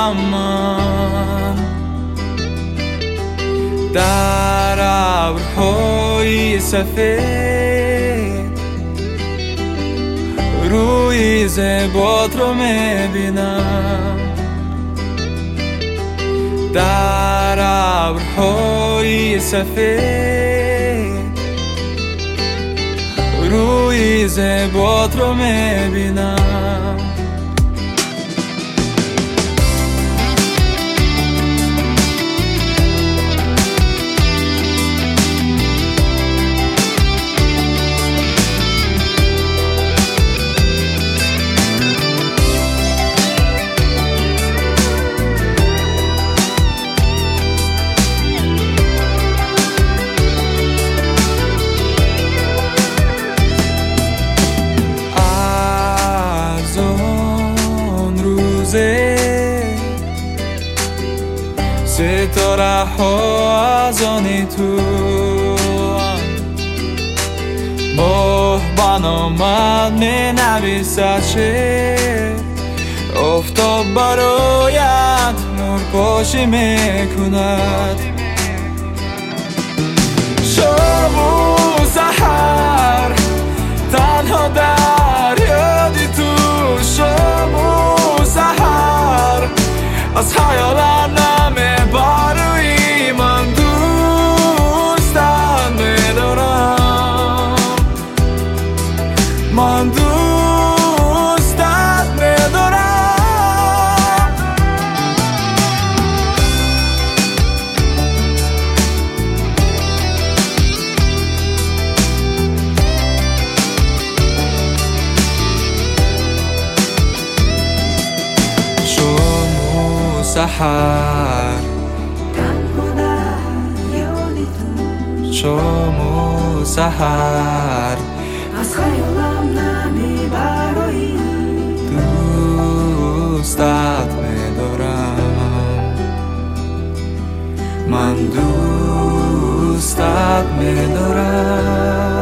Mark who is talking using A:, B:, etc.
A: دارم من در ابرهای سفید روی زباد رو میبینم در ابرهای سفید روی زباد رو میبینم ستاره ها از آنی تو ماه بنامد می نویسد شعر آفتاب برایت نور پاشی می کند شب و سحر تنها در یادی تو شب و سحر از خیالم نمیبری من دوستت میدارم من دوستت میدارم شام و سحر شام و سحر
B: از خیالم نمیبری
A: دوستت میدارم من دوستت میدارم